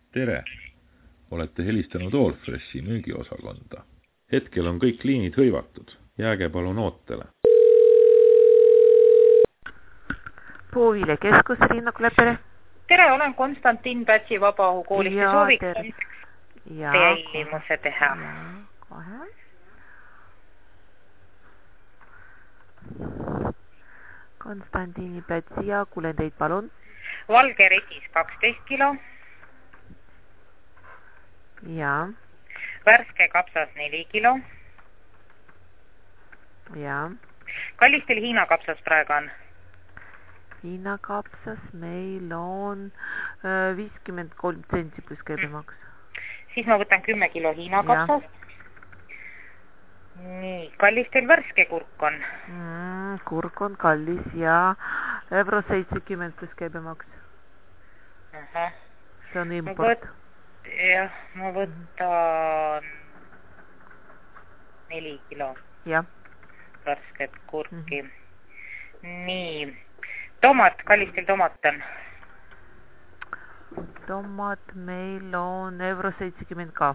Tere! Olete helistanud Allfreshi müügiosakonda. Hetkel on kõik liinid hõivatud. Jääge palun ootele. Puuvile keskus, Riina Klepere. Tere, olen Konstantin Pätsi Vabaõhukoolist ja sooviks tellimuse teha. Kohe. Konstantini Pätsi ja kuulen teid, palun. Valge redis 12 kilo. Ja. Värske kapsas 4 kilo. Ja. Kallistel Hiina kapsas praegu on? Hiina kapsas meil on 53 senti plus käibemaks. Siis ma võtan 10 kilo Hiina kapsas. Nii, kallis teil värske kurk on? Kurk on kallis ja euro 70 plus käibemaks. See on import. Jah, ma võtan 4 kilo värsket kurki. Nii, tomat, kallis teil tomat on? Tomat meil on euro 70 ka.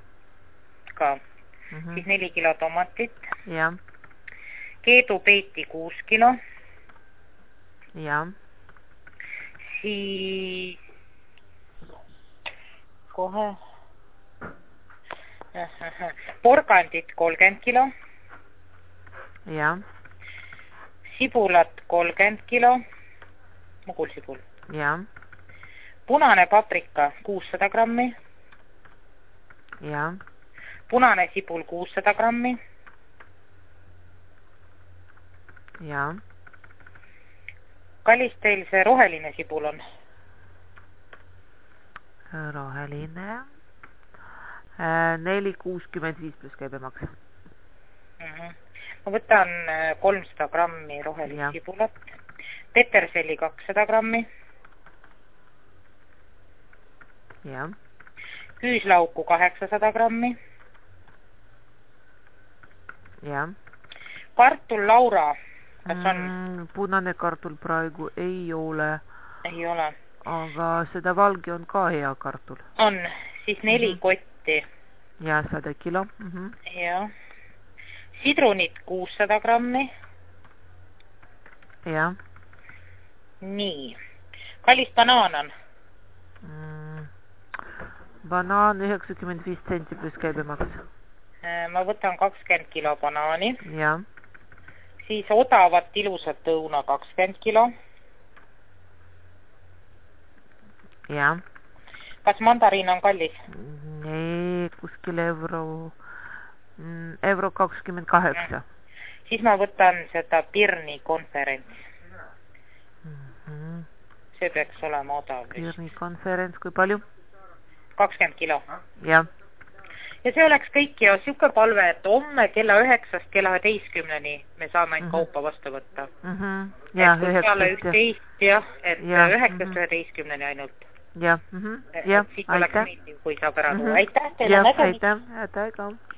Siis 4 kilo tomatit. Ja. Keedu peeti 6 kilo. Ja. Siis kohe porgandit 30 kilo. Ja. Sibulat 30 kilo. Mugulsibul. Ja. Punane paprika 600 grammi. Ja. Punane sibul 600 grammi. Ja. Kallis teil see roheline sibul on? Roheline 4,65 plus käibemaks. Ma võtan 300 grammi rohelist sibulat. Peterselli 200 grammi. Ja. Küüslauku 800 grammi. Ja. Kartul Laura, kas on? Punane kartul praegu ei ole. Ei ole. Aga seda valge on ka hea kartul. On, siis 4 kotti. Ja 100 kilo. Ja. Sidrunit 600 grammi. Ja. Nii. Kallis banaan on? Banaan 95 senti plus käibemaks. Ma võtan 20 kilo banaani. Ja. Siis odavat ilusat õuna 20 kilo. Ja. Kas mandariin on kallis? Ei, kuskil euro 28. Siis ma võtan seda Pirni konferents. See peaks olema odav. Pirni konferents, kui palju? 20 kilo. Ja. Ja see oleks kõik ja siuke palve, et homme kella 9-st kella 11-ni me saame ainult kaupa vastu võtta. Ja, et 11 jah, et 9-st 11-ni ainult. Ja, Siit oleks meeldiv, kui saab ära tuua. Aitäh teile, nägemist. Aitäh ka.